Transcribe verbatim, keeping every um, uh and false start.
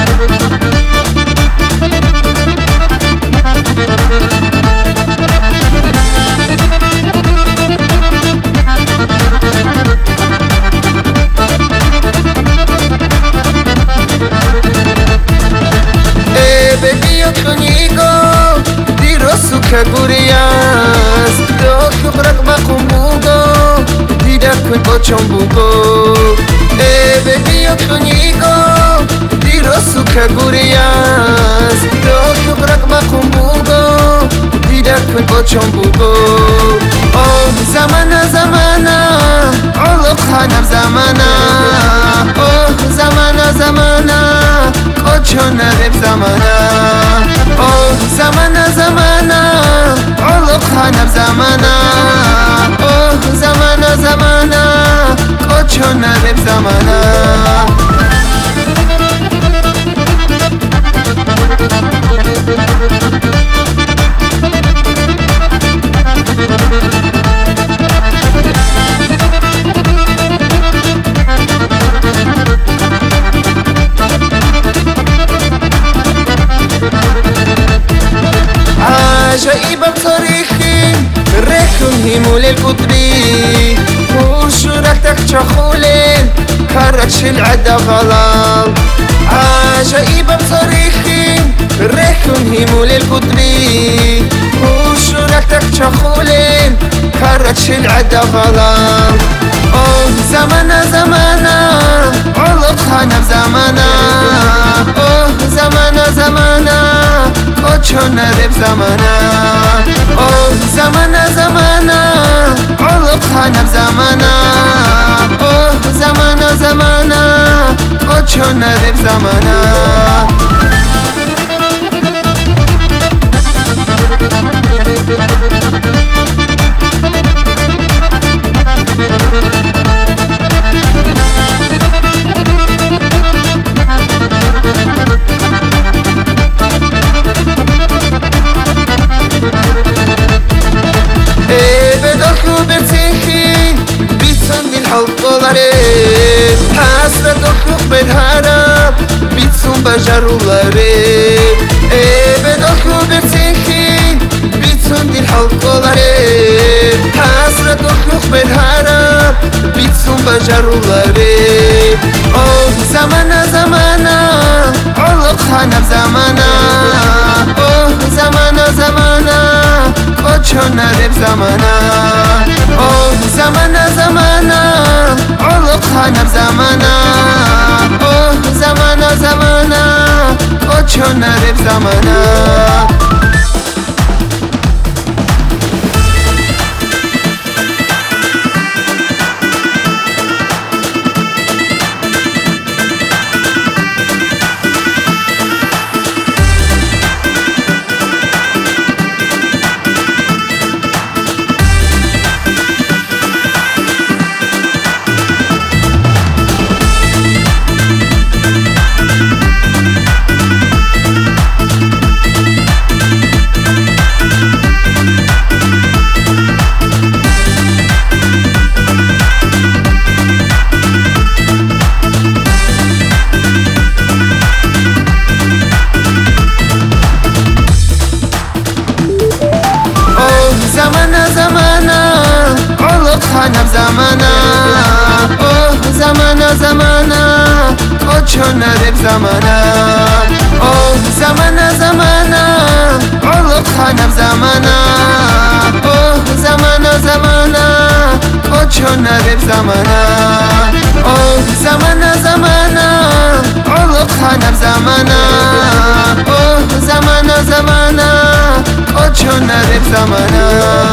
Kagurias, do brak makumbugo, tidak kun bocombugo. Eh baby okunigo, dirosu kagurias, do brak makumbugo, tidak kun bocombugo. Oh zamana zamana, Allah khanam zamana. Oh zamana zamana, kochona rep zamana. Oh zamana zamana, Allah khanam zamana. Oh zamana zamana, kochona rep zamana. عجائب التاريخي ريحهم للقطري وشركتك تخولين كركش العدا غلال عجائب التاريخي ريحهم للقطري وشركتك تخولين كركش العدا غلال اوه زمانا زمانا علق خانم زمانا اوه زمانا زمانا kochona rep zamana. Oh zamana zamana, Allah khanam zamana. Oh zamana zamana, kochona rep zamana. حسرت اخلق بالهرب بیتسون بجرولاره بداخو برتنخی بیتسون دیل حلقالاره حسرت اخلق بالهرب بیتسون بجرولاره اوه زمانا زمانا علق خانم زمانا اوه زمانا زمانا kochona rep zamana. اوه زمانا زمانا علق خانم زمانا. اوه زمانا زمانا kochona rep zamana. خانم زمانا. اوه زمانا زمانا kochona rep zamana. اوه زمانا زمانا علق خانم زمانا. اوه زمانا زمانا kochona rep zamana. اوه زمانا زمانا علق خانم زمانا. اوه زمانا زمانا kochona rep zamana.